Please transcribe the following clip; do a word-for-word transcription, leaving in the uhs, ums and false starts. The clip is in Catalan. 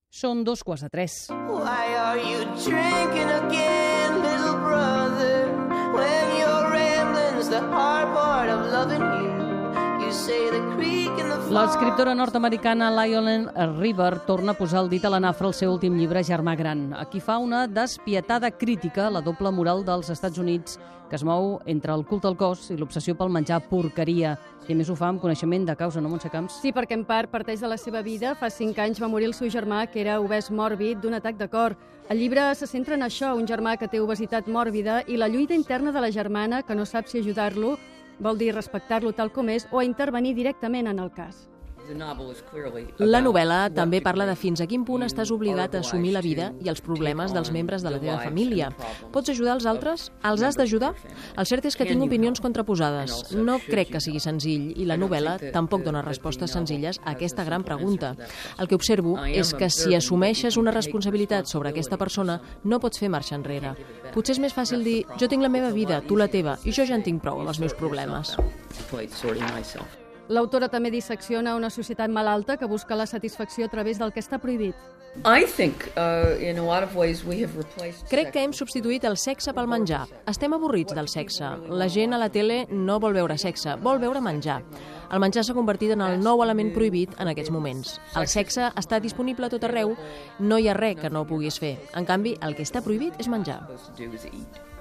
Són dos quarts de tres. Why are you drinking again, little brother? When your rambling's the hard part of loving you. You say the creek in the fall. L'escriptora nord-americana Lionel River torna a posar el dit a la nafra al seu últim llibre, Germà Gran. Aquí fa una despietada crítica a la doble moral dels Estats Units, que es mou entre el culte al cos i l'obsessió pel menjar porqueria. I a més ho fa amb coneixement de causa, no, Montse Camps? Sí, perquè en part parteix de la seva vida. Fa cinc anys va morir el seu germà, que era obès mòrbid d'un atac de cor. El llibre se centra en això, un germà que té obesitat mòrbida i la lluita interna de la germana, que no sap si ajudar-lo, vol dir respectar-lo tal com és, o intervenir directament en el cas. La novel·la també parla de fins a quin punt estàs obligat a assumir la vida i els problemes dels membres de la teva família. Pots ajudar els altres? Els has d'ajudar? El cert és que tinc opinions contraposades. No crec que sigui senzill i la novel·la tampoc dona respostes senzilles a aquesta gran pregunta. El que observo és que si assumeixes una responsabilitat sobre aquesta persona no pots fer marxa enrere. Potser és més fàcil dir jo tinc la meva vida, tu la teva i jo ja en tinc prou amb els meus problemes. L'autora també dissecciona una societat malalta que busca la satisfacció a través del que està prohibit. Crec que hem substituït el sexe pel menjar. Estem avorrits del sexe. La gent a la tele no vol veure sexe, vol veure menjar. El menjar s'ha convertit en el nou element prohibit en aquests moments. El sexe està disponible a tot arreu, no hi ha res que no ho puguis fer. En canvi, el que està prohibit és menjar.